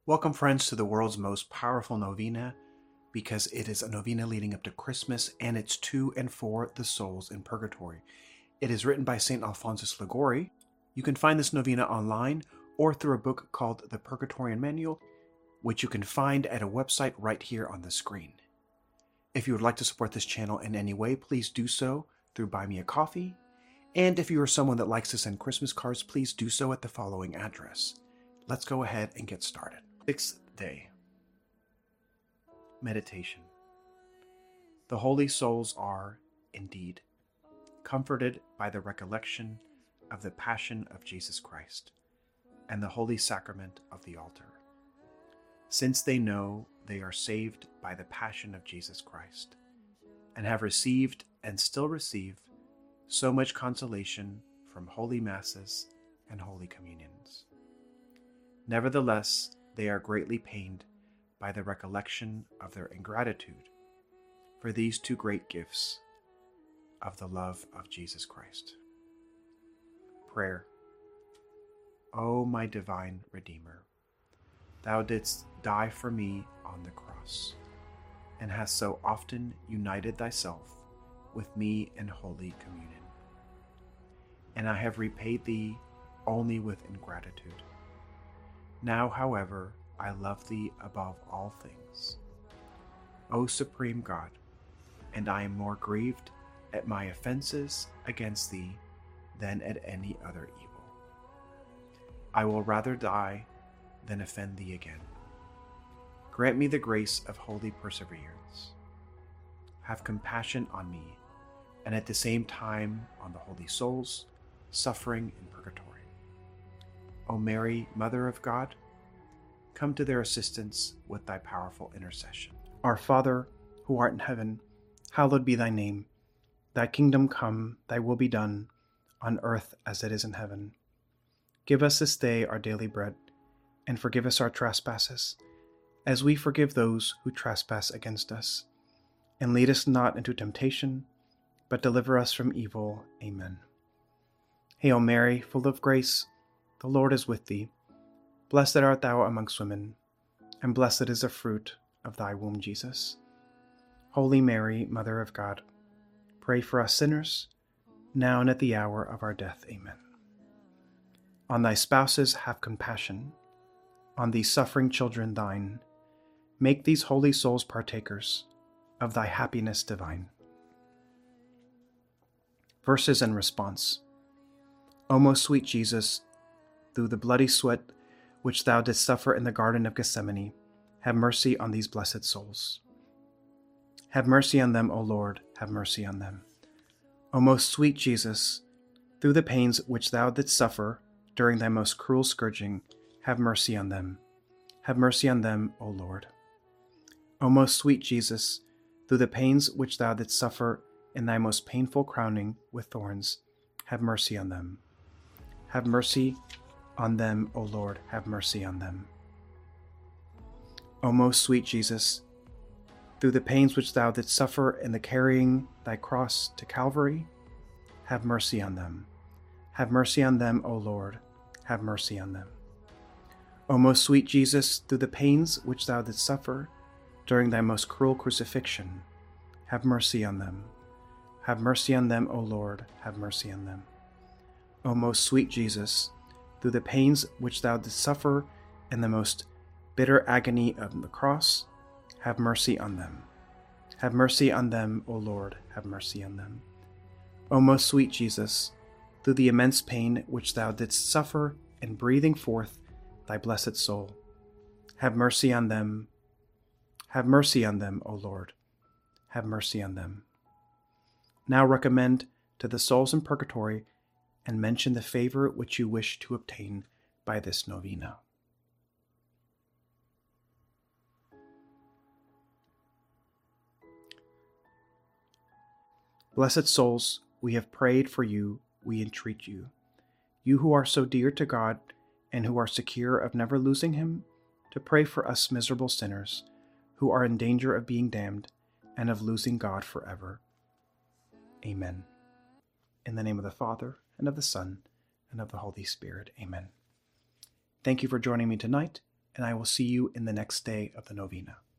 Welcome, friends, to the world's most powerful novena, because it is a novena leading up to Christmas, and it's to and for the souls in purgatory. It is written by St. Alphonsus Liguori. You can find this novena online or through a book called The Purgatorian Manual, which you can find at a website right here on the screen. If you would like to support this channel in any way, please do so through Buy Me a Coffee. And if you are someone that likes to send Christmas cards, please do so at the following address. Let's go ahead and get started. Sixth day. Meditation. The holy souls are, indeed, comforted by the recollection of the passion of Jesus Christ and the holy sacrament of the altar, since they know they are saved by the passion of Jesus Christ, and have received and still receive so much consolation from holy masses and holy communions. Nevertheless, they are greatly pained by the recollection of their ingratitude for these two great gifts of the love of Jesus Christ. Prayer. O my divine Redeemer, Thou didst die for me on the cross, and hast so often united Thyself with me in Holy Communion. And I have repaid Thee only with ingratitude. Now, however, I love Thee above all things, O Supreme God, and I am more grieved at my offenses against Thee than at any other evil. I will rather die than offend Thee again. Grant me the grace of holy perseverance. Have compassion on me, and at the same time on the holy souls suffering in purgatory. O Mary, Mother of God, come to their assistance with Thy powerful intercession. Our Father, who art in heaven, hallowed be Thy name. Thy kingdom come, Thy will be done, on earth as it is in heaven. Give us this day our daily bread, and forgive us our trespasses, as we forgive those who trespass against us. And lead us not into temptation, but deliver us from evil. Amen. Hail Mary, full of grace, the Lord is with Thee. Blessed art Thou amongst women, and blessed is the fruit of Thy womb, Jesus. Holy Mary, Mother of God, pray for us sinners, now and at the hour of our death. Amen. On Thy spouses have compassion, on these suffering children Thine, make these holy souls partakers of Thy happiness divine. Verses and response. O most sweet Jesus, through the bloody sweat which Thou didst suffer in the Garden of Gethsemane, have mercy on these blessed souls. Have mercy on them, O Lord, have mercy on them. O most sweet Jesus, through the pains which Thou didst suffer during Thy most cruel scourging, have mercy on them. Have mercy on them, O Lord. O most sweet Jesus, through the pains which Thou didst suffer in Thy most painful crowning with thorns, have mercy on them. Have mercy on them, O Lord, have mercy on them. O most sweet Jesus, through the pains which Thou didst suffer in the carrying Thy cross to Calvary, have mercy on them. Have mercy on them, O Lord, have mercy on them. O most sweet Jesus, through the pains which Thou didst suffer during Thy most cruel crucifixion, have mercy on them. Have mercy on them, O Lord, have mercy on them. O most sweet Jesus, through the pains which Thou didst suffer in the most bitter agony of the cross, have mercy on them. Have mercy on them, O Lord, have mercy on them. O most sweet Jesus, through the immense pain which Thou didst suffer in breathing forth Thy blessed soul, have mercy on them. Have mercy on them, O Lord, have mercy on them. Now recommend to the souls in purgatory and mention the favor which you wish to obtain by this novena. Blessed souls, we have prayed for you, we entreat you. You who are so dear to God and who are secure of never losing Him, to pray for us miserable sinners who are in danger of being damned and of losing God forever. Amen. In the name of the Father, and of the Son, and of the Holy Spirit. Amen. Thank you for joining me tonight, and I will see you in the next day of the novena.